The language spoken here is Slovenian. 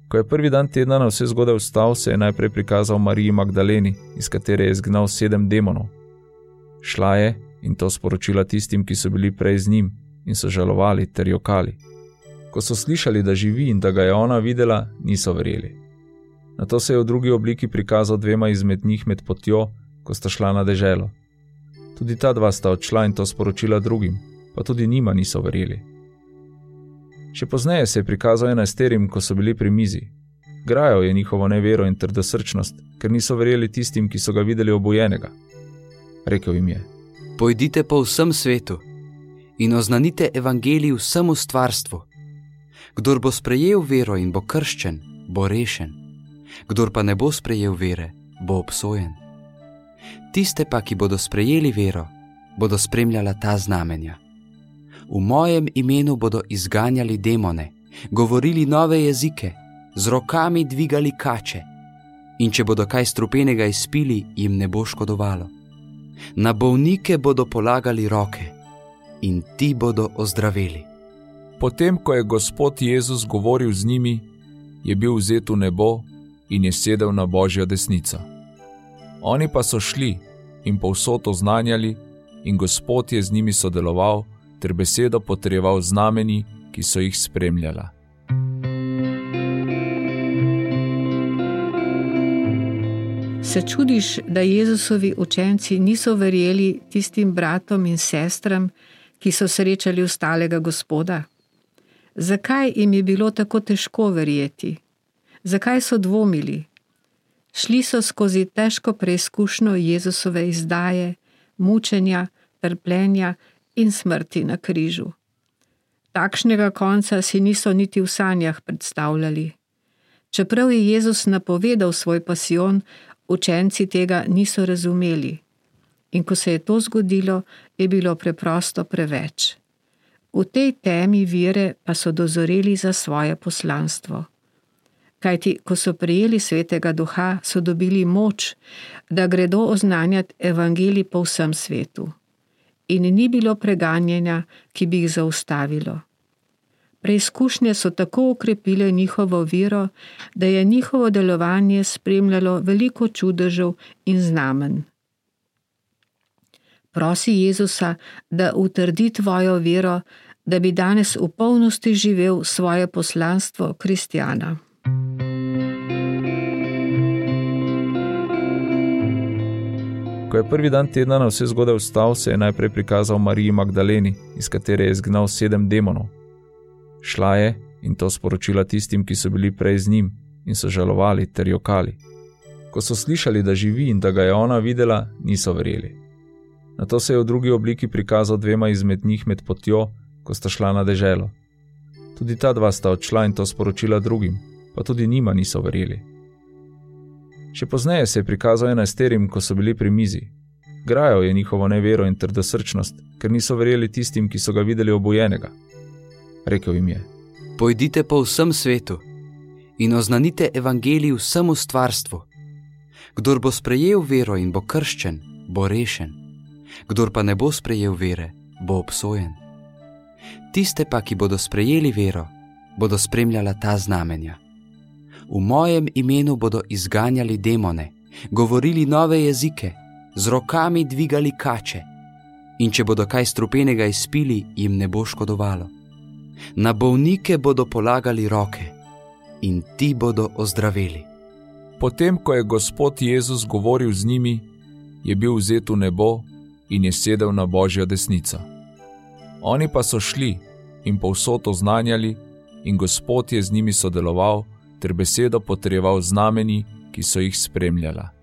Ko je prvi dan tedna na vse zgodaj vstal, se je najprej prikazal Mariji Magdaleni, iz katere je izgnal 7 demonov. Šla je in to sporočila tistim, ki so bili prej z njim in so žalovali ter jokali. Ko so slišali, da živi in da ga je ona videla, niso verjeli. Nato se je v drugi obliki prikazal 2 izmed njih med potjo, ko sta šla na deželo. Tudi ta 2 sta odšla in to sporočila drugim, pa tudi njima niso verjeli. Še pozneje se je prikazal 11, ko so bili pri mizi. Grajal je njihovo nevero in trdosrčnost, ker niso verjeli tistim, ki so ga videli obujenega. Rekel jim je: Pojdite po vsem svetu in oznanite evangelij vsemu stvarstvu. Kdor bo sprejel vero in bo krščen, bo rešen. Kdor pa ne bo sprejel vere, bo obsojen. Tiste pa, ki bodo sprejeli vero, bodo spremljala ta znamenja. V mojem imenu bodo izganjali demone, govorili nove jezike, z rokami dvigali kače. In če bodo kaj strupenega izpili, jim ne bo škodovalo. Na bolnike bodo polagali roke in ti bodo ozdraveli. Potem, ko je Gospod Jezus govoril z njimi, je bil vzet v nebo in je sedel na Božjo desnico. Oni pa so šli in povsod oznanjali in Gospod je z njimi sodeloval ter besedo potrjeval znameni, ki so jih spremljala. Se čudiš, da Jezusovi učenci niso verjeli tistim bratom in sestram, ki so srečali ostalega Gospoda? Zakaj jim je bilo tako težko verjeti? Zakaj so dvomili? Šli so skozi težko preizkušnjo Jezusove izdaje, mučenja, trpljenja in smrti na križu. Takšnega konca si niso niti v sanjah predstavljali. Čeprav je Jezus napovedal svoj pasijon, učenci tega niso razumeli. In ko se je to zgodilo, je bilo preprosto preveč. V tej temi vere pa so dozoreli za svoje poslanstvo. Kajti, ko so prejeli Svetega Duha, so dobili moč, da gredo oznanjati evangelij po vsem svetu. In ni bilo preganjanja, ki bi jih zaustavilo. Preizkušnje so tako okrepile njihovo vero, da je njihovo delovanje spremljalo veliko čudežev in znamenj. Prosi Jezusa, da utrdi tvojo vero, da bi danes v polnosti živel svoje poslanstvo kristjana. Ko je prvi dan tedna na vse zgodaj vstal, se je najprej prikazal Mariji Magdaleni, iz katere je izgnal 7 demonov. Šla je in to sporočila tistim, ki so bili prej z njim in so žalovali ter jokali. Ko so slišali, da živi in da ga je ona videla, niso verjeli. Nato se je v drugi obliki prikazal 2 izmed njih med potjo, ko sta šla na deželo. Tudi ta 2 sta odšla in to sporočila drugim, pa tudi njima niso verjeli. Še pozneje se je prikazal 11, ko so bili pri mizi. Grajal je njihovo nevero in trdosrčnost, ker niso verjeli tistim, ki so ga videli obujenega. Rekel jim je: Pojdite po vsem svetu in oznanite evangelij vsemu stvarstvu. Kdor bo sprejel vero in bo krščen, bo rešen. Kdor pa ne bo sprejel vere, bo obsojen. Tiste pa, ki bodo sprejeli vero, bodo spremljala ta znamenja. V mojem imenu bodo izganjali demone, govorili nove jezike, z rokami dvigali kače. In če bodo kaj strupenega izpili, jim ne bo škodovalo. Na bolnike bodo polagali roke in ti bodo ozdraveli. Potem, ko je Gospod Jezus govoril z njimi, je bil vzet v nebo in je sedel na Božjo desnico. Oni pa so šli in povsod oznanjali in Gospod je z njimi sodeloval ter besedo potrjeval znameni, ki so jih spremljala.